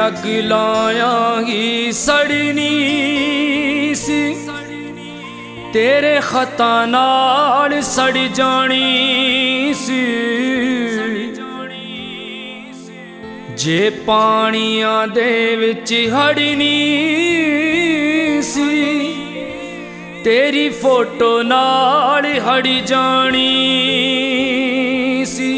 ਅੱਗ ਲਾਇਆਂਗੀ ਸੜਨੀ ਸੀ, ਤੇਰੇ ਖਤਾਂ ਨਾਲ ਸੜ ਜਾਣੀ ਸੀ। ਜੇ ਪਾਣੀਆਂ ਦੇ ਵਿੱਚ ਹੜਨੀ ਸੀ, ਤੇਰੀ ਫੋਟੋ ਨਾਲ ਹੜ ਜਾਣੀ ਸੀ।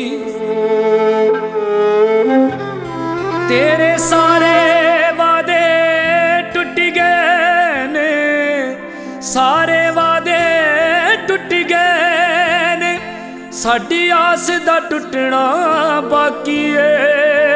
ਤੇਰੇ ਸਾਰੇ ਵਾਅਦੇ ਟੁੱਟ ਗਏ ਨੇ, ਸਾਰੇ ਵਾਅਦੇ ਟੁੱਟ ਗਏ ਨੇ, ਸਾਡੀ ਆਸ ਦਾ ਟੁੱਟਣਾ ਬਾਕੀ ਏ।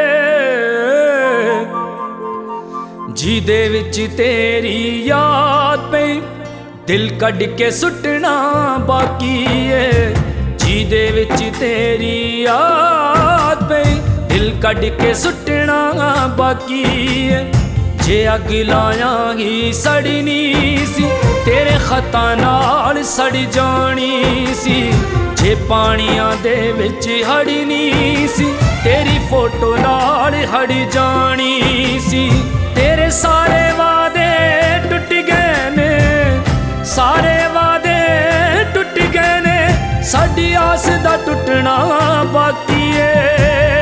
ਜਿਹਦੇ ਵਿੱਚ ਤੇਰੀ ਯਾਦ ਪਈ, ਦਿਲ ਕੱਢ ਕੇ ਸੁੱਟਣਾ ਬਾਕੀ ਏ। ਜਿਹਦੇ ਵਿੱਚ ਤੇਰੀ ਯਾਦ ਪਈ, ਦਿਲ ਕੱਢ ਕੇ ਸੁੱਟਣਾ ਬਾਕੀ ਏ। ਜੇ ਅੱਗ ਲਾਇਆਂਗੀ ਸੜਨੀ ਸੀ, ਤੇਰੇ ਖਤਾਂ ਨਾਲ ਸੜ ਜਾਣੀ ਸੀ। ਜੇ ਪਾਣੀਆਂ ਦੇ ਵਿੱਚ ਹੜਨੀ ਸੀ, ਤੇਰੀ ਫੋਟੋ ਨਾਲ ਹੜ ਜਾਣੀ ਸੀ। ਤੇਰੇ ਸਾਰੇ ਵਾਅਦੇ ਟੁੱਟ ਗਏ ਨੇ, ਸਾਰੇ ਵਾਅਦੇ ਟੁੱਟ ਗਏ ਨੇ, ਸਾਡੀ ਆਸ ਦਾ ਟੁੱਟਣਾ ਬਾਕੀ ਏ।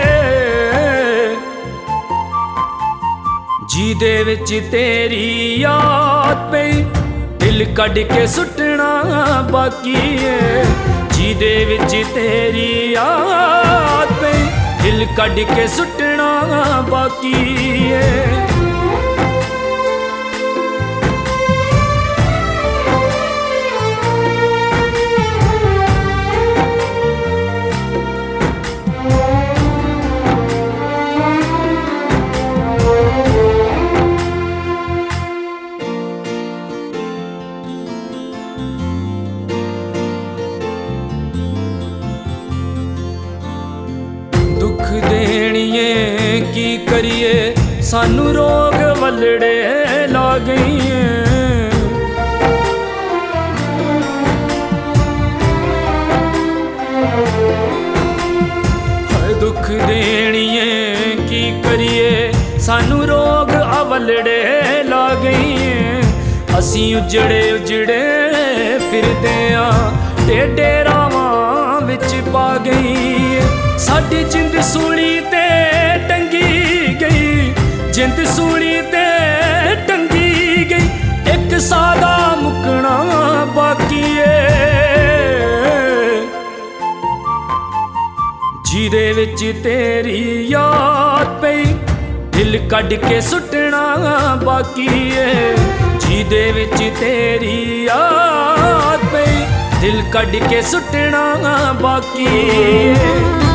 ਜਿਹਦੇ ਵਿੱਚ ਤੇਰੀ ਯਾਦ ਪਈ, ਦਿਲ ਕੱਢ ਕੇ ਸੁੱਟਣਾ ਬਾਕੀ ਏ। ਜਿਹਦੇ ਵਿੱਚ ਤੇਰੀ ਯਾਦ ਪਈ, ਦਿਲ ਕੱਢ ਕੇ ਸੁੱਟਣਾ ਬਾਕੀ ਏ। ਦੁੱਖ ਦੇਣੀਏ ਕੀ ਕਰੀਏ, ਸਾਨੂੰ ਰੋਗ ਵੱਲੜੇ ਲਾ ਗਈਏ। ਹਾਏ ਦੁੱਖ ਦੇਣੀਏ ਕੀ ਕਰੀਏ, ਸਾਨੂੰ ਰੋਗ ਵੱਲੜੇ ਲਾ ਗਈਏ। ਅਸੀਂ ਉਜੜੇ ਉਜੜੇ ਫਿਰਦੇ ਆਂ, ਟੇਢੇ ਰਾਵਾਂ ਵਿੱਚ ਪਾ ਗਈ। ਸਾਡੀ ਜਿੰਦ ਸੂਲੀ ਤੇ ਟੰਗੀ ਗਈ, ਜਿੰਦ ਸੂਲੀ ਤੇ ਟੰਗੀ ਗਈ, ਇੱਕ ਸਾਹ ਦਾ ਮੁੱਕਣਾ ਬਾਕੀ ਏ। ਜਿਹਦੇ ਵਿੱਚ ਤੇਰੀ ਯਾਦ ਪਈ, ਦਿਲ ਕੱਢ ਕੇ ਸੁੱਟਣਾ ਬਾਕੀ ਏ। ਜਿਹਦੇ ਵਿੱਚ ਤੇਰੀ ਯਾਦ ਪਈ, ਦਿਲ ਕੱਢ ਕੇ ਸੁੱਟਣਾ ਬਾਕੀ ਏ।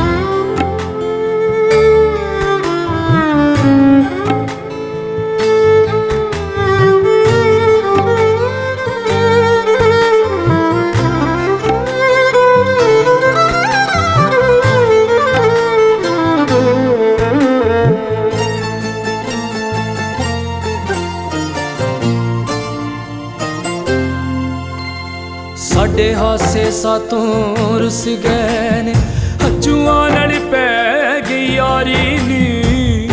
ਸਾਡੇ ਹਾਸੇ ਸਾਤੋਂ ਰੁੱਸ ਗਏ ਨੇ, ਹੰਝੂਆਂ ਨਾਲ ਪੈ ਗਈ ਯਾਰੀ ਨੀ।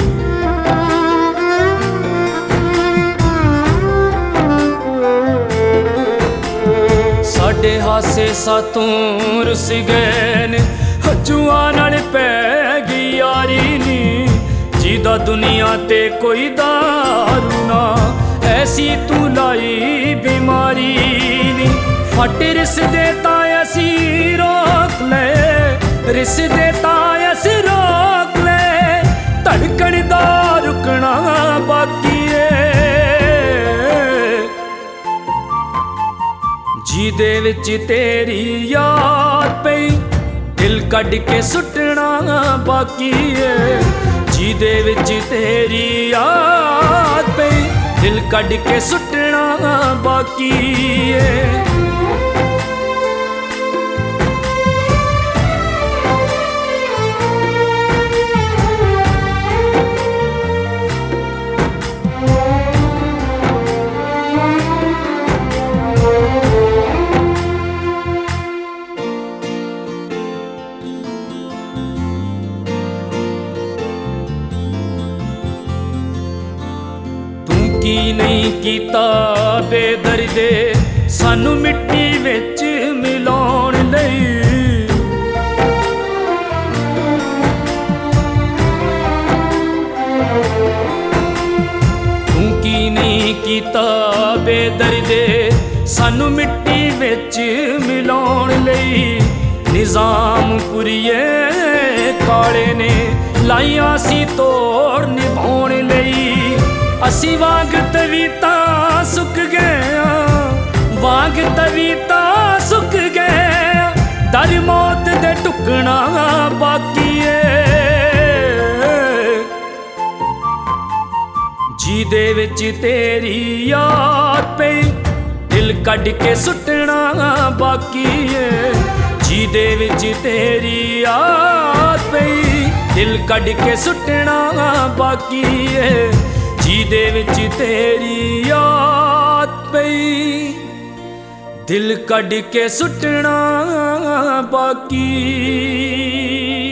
ਸਾਡੇ ਹਾਸੇ ਸਾਤੋਂ ਰੁੱਸ ਗਏ ਨੇ, ਹੰਝੂਆਂ ਨਾਲ ਪੈ ਗਈ ਯਾਰੀ ਨੀ। ਜਿਹਦਾ ਦੁਨੀਆ ਤੇ ਕੋਈ ਦਾਰੂ ਨਾ, ਐਸੀ ਤੂੰ ਲਾਈ ਬਿਮਾਰੀ ਨੀ। ਫਟ ਰਿਸ਼ਤੇ ਤਾਂ ਅਸੀਂ ਰੋਕ ਲਏ, ਰਿਸ਼ਤੇ ਤਾਂ ਅਸੀਂ ਰੋਕ ਲਏ, ਧੜਕਣ ਦਾ ਰੁਕਣਾ ਬਾਕੀ ਏ। ਜਿਹਦੇ ਵਿੱਚ ਤੇਰੀ ਯਾਦ ਪਈ, ਦਿਲ ਕੱਢ ਕੇ ਸੁੱਟਣਾ ਬਾਕੀ ਏ। ਜਿਹਦੇ ਵਿੱਚ ਤੇਰੀ ਯਾਦ ਪਈ, ਦਿਲ ਕੱਢ ਕੇ ਸੁੱਟਣਾ ਬਾਕੀ ਏ। ਕੀਤਾ ਬੇਦਰਦੇ ਸਾਨੂੰ ਮਿੱਟੀ ਵਿੱਚ ਮਿਲਾਉਣ ਲਈ। ਤੂੰ ਕੀ ਨਹੀਂ ਕੀਤਾ ਬੇਦਰਦੇ ਸਾਨੂੰ ਮਿੱਟੀ ਵਿੱਚ ਮਿਲਾਉਣ ਲਈ। ਨਿਜ਼ਾਮਪੁਰੀਏ ਕਾਲੇ ਨੇ ਲਾਈਆਂ ਸੀ ਤੋੜ ਨਿਭਾਉਣ ਲਈ। ਅਸੀਂ ਵਾਂਗ ਤਵੀਤਾ ਸੁੱਕ ਗਏ ਵਾਂਗ ਤਵੀਤਾ ਸੁੱਕ ਗਏ ਦਰ ਮੌਤ ਦੇ ਟੁਕਣਾ ਬਾਕੀ ਏ। ਜਿਹਦੇ ਵਿੱਚ ਤੇਰੀ ਯਾਦ ਪਈ ਦਿਲ ਕੱਢ ਕੇ ਸੁੱਟਣਾ ਬਾਕੀ ਏ। ਜਿਹਦੇ ਵਿੱਚ ਤੇਰੀ ਯਾਦ ਪਈ ਦਿਲ ਕੱਢ ਕੇ ਸੁੱਟਣਾ ਬਾਕੀ ਏ। ਜਿਹਦੇ ਵਿੱਚ ਤੇਰੀ ਯਾਦ ਪਈ ਦਿਲ ਕੱਢ ਕੇ ਸੁੱਟਣਾ ਬਾਕੀ।